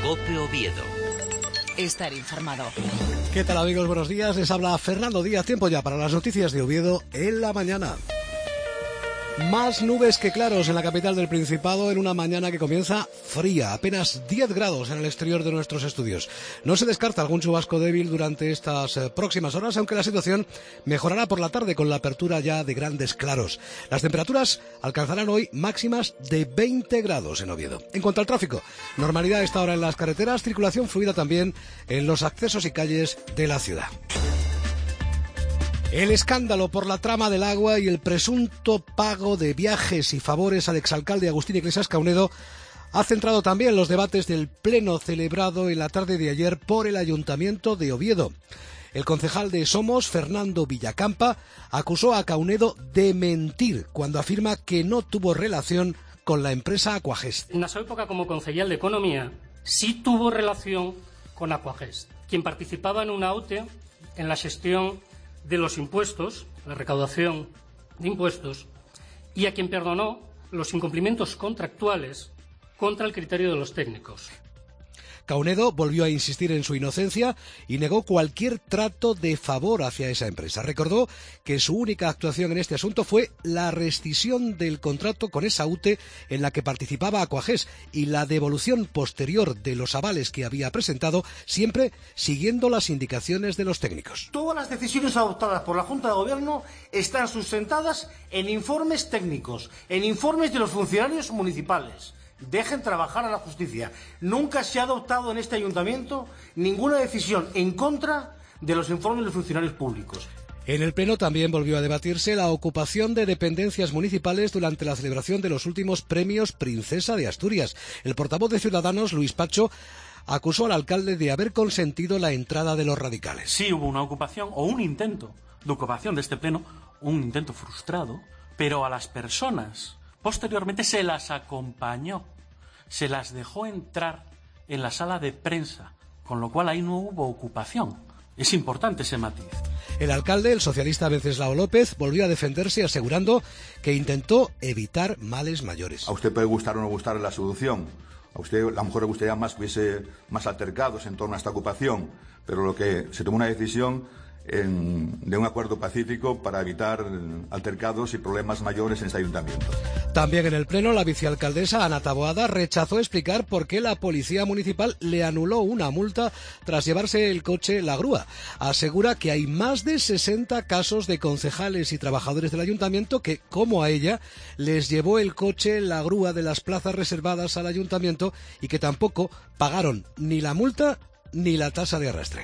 COPE Oviedo. Estar informado. ¿Qué tal, amigos? Buenos días. Les habla Fernando Díaz. Tiempo ya para las noticias de Oviedo en la mañana. Más nubes que claros en la capital del Principado en una mañana que comienza fría, apenas 10 grados en el exterior de nuestros estudios. No se descarta algún chubasco débil durante estas próximas horas, aunque la situación mejorará por la tarde con la apertura ya de grandes claros. Las temperaturas alcanzarán hoy máximas de 20 grados en Oviedo. En cuanto al tráfico, normalidad a esta hora en las carreteras, circulación fluida también en los accesos y calles de la ciudad. El escándalo por la trama del agua y el presunto pago de viajes y favores al exalcalde Agustín Iglesias Caunedo ha centrado también los debates del pleno celebrado en la tarde de ayer por el Ayuntamiento de Oviedo. El concejal de Somos, Fernando Villacampa, acusó a Caunedo de mentir cuando afirma que no tuvo relación con la empresa Aquagest. En su época como concejal de Economía sí tuvo relación con Aquagest, quien participaba en una AUTE en la gestión de los impuestos, la recaudación de impuestos, y a quien perdonó los incumplimientos contractuales contra el criterio de los técnicos. Caunedo volvió a insistir en su inocencia y negó cualquier trato de favor hacia esa empresa. Recordó que su única actuación en este asunto fue la rescisión del contrato con esa UTE en la que participaba Aquagest y la devolución posterior de los avales que había presentado, siempre siguiendo las indicaciones de los técnicos. Todas las decisiones adoptadas por la Junta de Gobierno están sustentadas en informes técnicos, en informes de los funcionarios municipales. Dejen trabajar a la justicia. Nunca se ha adoptado en este ayuntamiento ninguna decisión en contra de los informes de los funcionarios públicos. En el Pleno también volvió a debatirse la ocupación de dependencias municipales durante la celebración de los últimos premios Princesa de Asturias. El portavoz de Ciudadanos, Luis Pacho, acusó al alcalde de haber consentido la entrada de los radicales. Sí hubo una ocupación o un intento de ocupación de este Pleno, un intento frustrado, pero a las personas posteriormente se las acompañó, se las dejó entrar en la sala de prensa, con lo cual ahí no hubo ocupación. Es importante ese matiz. El alcalde, el socialista Venceslao López, volvió a defenderse asegurando que intentó evitar males mayores. A usted puede gustar o no gustar la solución. A usted a lo mejor le gustaría más que hubiese más altercados en torno a esta ocupación, pero lo que se tomó una decisión de un acuerdo pacífico para evitar altercados y problemas mayores en este ayuntamiento. También en el Pleno, la vicealcaldesa Ana Taboada rechazó explicar por qué la policía municipal le anuló una multa tras llevarse el coche la grúa. Asegura que hay más de 60 casos de concejales y trabajadores del ayuntamiento que, como a ella, les llevó el coche la grúa de las plazas reservadas al ayuntamiento y que tampoco pagaron ni la multa ni la tasa de arrastre.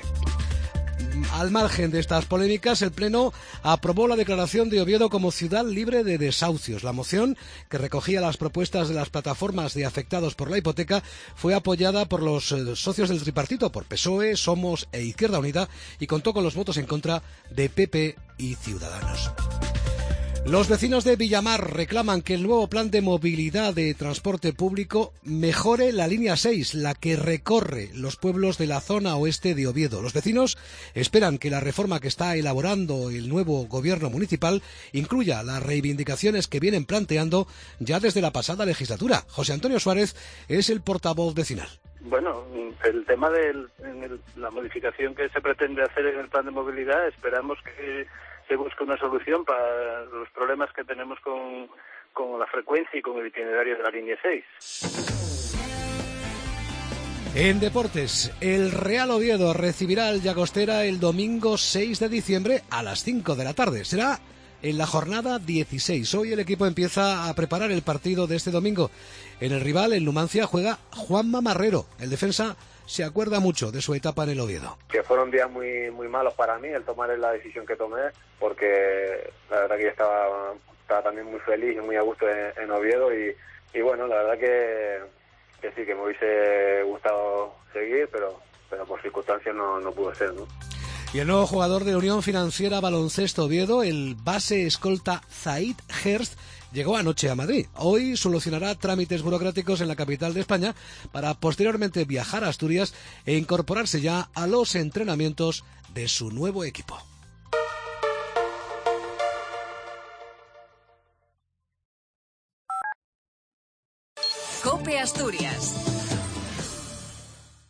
Al margen de estas polémicas, el Pleno aprobó la declaración de Oviedo como ciudad libre de desahucios. La moción, que recogía las propuestas de las plataformas de afectados por la hipoteca, fue apoyada por los socios del tripartito, por PSOE, Somos e Izquierda Unida, y contó con los votos en contra de PP y Ciudadanos. Los vecinos de Villamar reclaman que el nuevo plan de movilidad de transporte público mejore la línea 6, la que recorre los pueblos de la zona oeste de Oviedo. Los vecinos esperan que la reforma que está elaborando el nuevo gobierno municipal incluya las reivindicaciones que vienen planteando ya desde la pasada legislatura. José Antonio Suárez es el portavoz vecinal. Bueno, el tema de la modificación que se pretende hacer en el plan de movilidad, esperamos que se busque una solución para los problemas que tenemos con la frecuencia y con el itinerario de la línea 6. En deportes, el Real Oviedo recibirá al Llagostera el domingo 6 de diciembre a las 5 de la tarde. Será en la jornada 16. Hoy el equipo empieza a preparar el partido de este domingo. En el rival, en Numancia, juega Juanma Marrero. El defensa se acuerda mucho de su etapa en el Oviedo. Que fueron días muy malos para mí el tomar la decisión que tomé, porque la verdad que yo estaba también muy feliz y muy a gusto en Oviedo y bueno, la verdad que sí, que me hubiese gustado seguir, pero por circunstancias no pudo ser, ¿no? Y el nuevo jugador de Unión Financiera Baloncesto Oviedo, el base escolta Zaid Herst, llegó anoche a Madrid. Hoy solucionará trámites burocráticos en la capital de España para posteriormente viajar a Asturias e incorporarse ya a los entrenamientos de su nuevo equipo. COPE Asturias.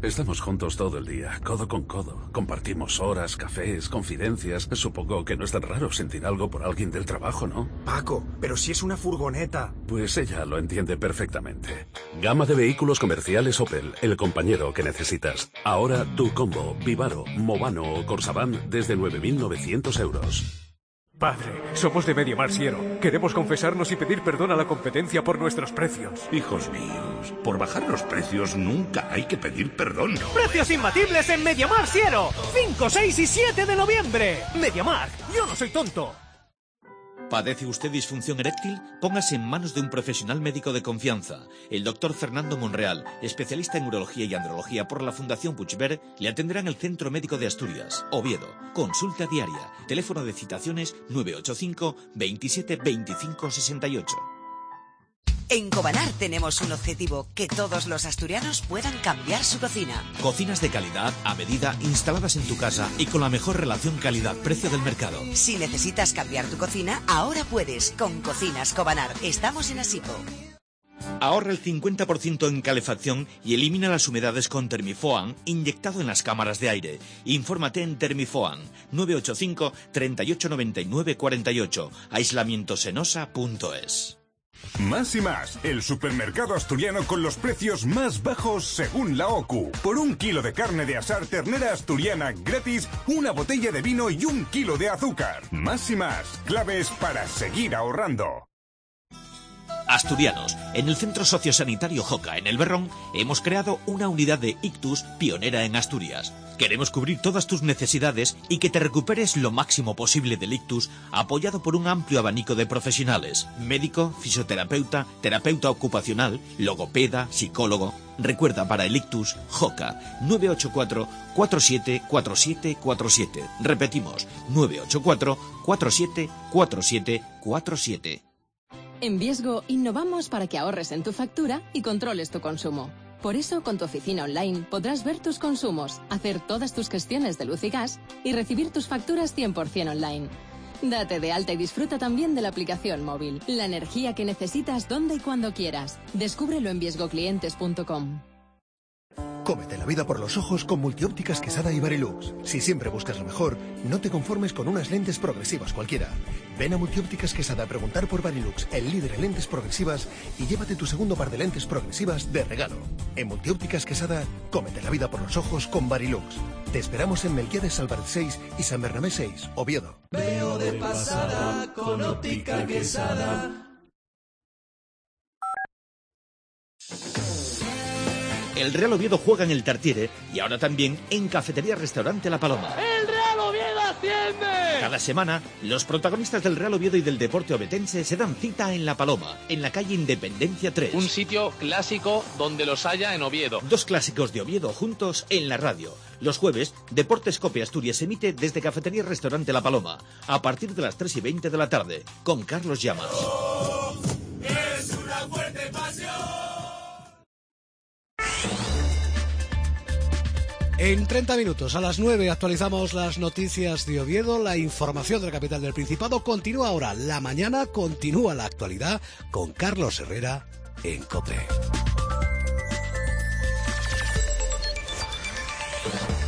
Estamos juntos todo el día, codo con codo. Compartimos horas, cafés, confidencias. Supongo que no es tan raro sentir algo por alguien del trabajo, ¿no? Paco, pero si es una furgoneta. Pues ella lo entiende perfectamente. Gama de vehículos comerciales Opel, el compañero que necesitas. Ahora tu Combo, Vivaro, Movano o Corsavan desde 9.900 euros. Padre, somos de MediaMarkt Siero. Queremos confesarnos y pedir perdón a la competencia por nuestros precios. Hijos míos, por bajar los precios nunca hay que pedir perdón. ¡Precios imbatibles en MediaMarkt Siero! 5, 6 y 7 de noviembre. MediaMarkt, yo no soy tonto. ¿Padece usted disfunción eréctil? Póngase en manos de un profesional médico de confianza. El doctor Fernando Monreal, especialista en urología y andrología por la Fundación Puigverd, le atenderá en el Centro Médico de Asturias, Oviedo. Consulta diaria. Teléfono de citaciones 985 27 25 68. En Cobanar tenemos un objetivo, que todos los asturianos puedan cambiar su cocina. Cocinas de calidad, a medida, instaladas en tu casa y con la mejor relación calidad-precio del mercado. Si necesitas cambiar tu cocina, ahora puedes, con Cocinas Cobanar. Estamos en Asipo. Ahorra el 50% en calefacción y elimina las humedades con Termifoam inyectado en las cámaras de aire. Infórmate en Termifoam 985 38 99 48, aislamientosenosa.es. Más y más, el supermercado asturiano con los precios más bajos según la OCU. Por 1 kilo de carne de asar ternera asturiana gratis, una botella de vino y 1 kilo de azúcar. Más y más, claves para seguir ahorrando. Asturianos, en el Centro Sociosanitario Joca, en El Berrón, hemos creado una unidad de ictus pionera en Asturias. Queremos cubrir todas tus necesidades y que te recuperes lo máximo posible del ictus, apoyado por un amplio abanico de profesionales: médico, fisioterapeuta, terapeuta ocupacional, logopeda, psicólogo. Recuerda, para el ictus, Joca, 984 47 47 47. Repetimos, 984 47 47 47. En Viesgo innovamos para que ahorres en tu factura y controles tu consumo. Por eso, con tu oficina online podrás ver tus consumos, hacer todas tus gestiones de luz y gas y recibir tus facturas 100% online. Date de alta y disfruta también de la aplicación móvil. La energía que necesitas donde y cuando quieras. Descúbrelo en viesgoclientes.com. Cómete la vida por los ojos con Multiópticas Quesada y Varilux. Si siempre buscas lo mejor, no te conformes con unas lentes progresivas cualquiera. Ven a Multiópticas Quesada a preguntar por Varilux, el líder en lentes progresivas, y llévate tu segundo par de lentes progresivas de regalo. En Multiópticas Quesada, cómete la vida por los ojos con Varilux. Te esperamos en Melquiades Álvarez 6 y San Bernabé 6, Oviedo. Veo de pasada con Óptica Quesada. El Real Oviedo juega en el Tartiere y ahora también en Cafetería Restaurante La Paloma. ¡El Real Oviedo asciende! Cada semana, los protagonistas del Real Oviedo y del deporte ovetense se dan cita en La Paloma, en la calle Independencia 3. Un sitio clásico donde los haya en Oviedo. 2 clásicos de Oviedo juntos en la radio. Los jueves, Deportes Cope Asturias se emite desde Cafetería Restaurante La Paloma, a partir de las 3:20 de la tarde, con Carlos Llamas. ¡Es una fuerte pasión! En 30 minutos, a las 9, actualizamos las noticias de Oviedo, la información de la capital del Principado. Continúa ahora la mañana, continúa la actualidad con Carlos Herrera en COPE.